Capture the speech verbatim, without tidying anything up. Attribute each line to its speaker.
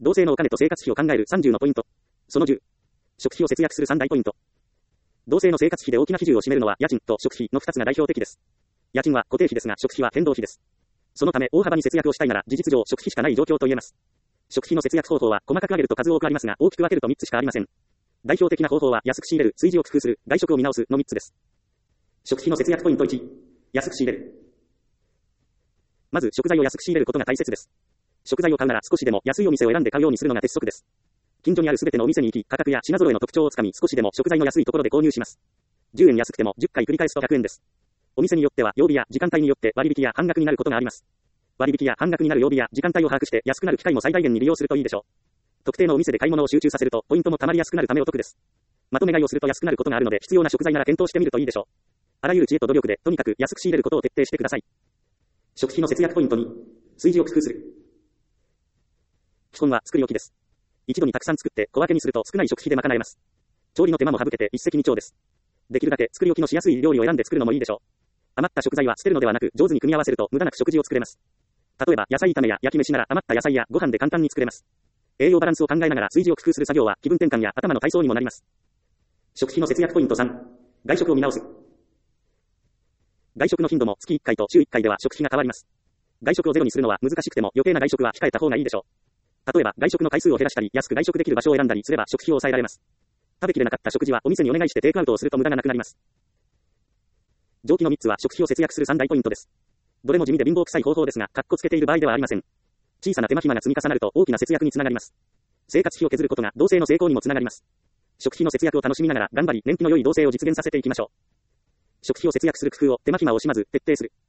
Speaker 1: 同性のお金と生活費を考えるさんじゅうのポイント。そのじゅう。食費を節約するさん大ポイント。同性の生活費で大きな比重を占めるのは家賃と食費のふたつが代表的です。家賃は固定費ですが食費は変動費です。そのため大幅に節約をしたいなら事実上食費しかない状況と言えます。食費の節約方法は細かく挙げると数多くありますが大きく分けるとみっつしかありません。代表的な方法は安く仕入れる、炊事を工夫する、外食を見直すのみっつです。食費の節約ポイントいち。安く仕入れる。まず食材を安く仕入れることが大切です。食材を買うなら少しでも安いお店を選んで買うようにするのが鉄則です。近所にあるすべてのお店に行き、価格や品揃えの特徴をつかみ少しでも食材の安いところで購入します。じゅうえん安くてもじゅっかい繰り返すとひゃくえんです。お店によっては曜日や時間帯によって割引や半額になることがあります。割引や半額になる曜日や時間帯を把握して安くなる機会も最大限に利用するといいでしょう。特定のお店で買い物を集中させるとポイントも貯まりやすくなるためお得です。まとめ買いをすると安くなることがあるので必要な食材なら検討してみるといいでしょう。あらゆる知恵と努力でとにかく安く仕入れることを徹底してください。食費の節約ポイントに、炊事を工夫する。基本は作り置きです。一度にたくさん作って小分けにすると少ない食費で賄えます。調理の手間も省けて一石二鳥です。できるだけ作り置きのしやすい料理を選んで作るのもいいでしょう。余った食材は捨てるのではなく上手に組み合わせると無駄なく食事を作れます。例えば野菜炒めや焼き飯なら余った野菜やご飯で簡単に作れます。栄養バランスを考えながら炊事を工夫する作業は気分転換や頭の体操にもなります。食費の節約ポイントさん、外食を見直す。外食の頻度も月いっかいと週いっかいでは食費が変わります。外食をゼロにするのは難しくても余計な外食は控えた方がいいでしょう。例えば外食の回数を減らしたり安く外食できる場所を選んだりすれば食費を抑えられます。食べきれなかった食事はお店にお願いしてテイクアウトをすると無駄がなくなります。上記のみっつは食費を節約するさん大ポイントです。どれも地味で貧乏臭い方法ですが、かっこつけている場合ではありません。小さな手間暇が積み重なると大きな節約につながります。生活費を削ることが同性の成功にもつながります。食費の節約を楽しみながら頑張り燃費の良い同性を実現させていきましょう。食費を節約する工夫を手間暇を惜しまず徹底する。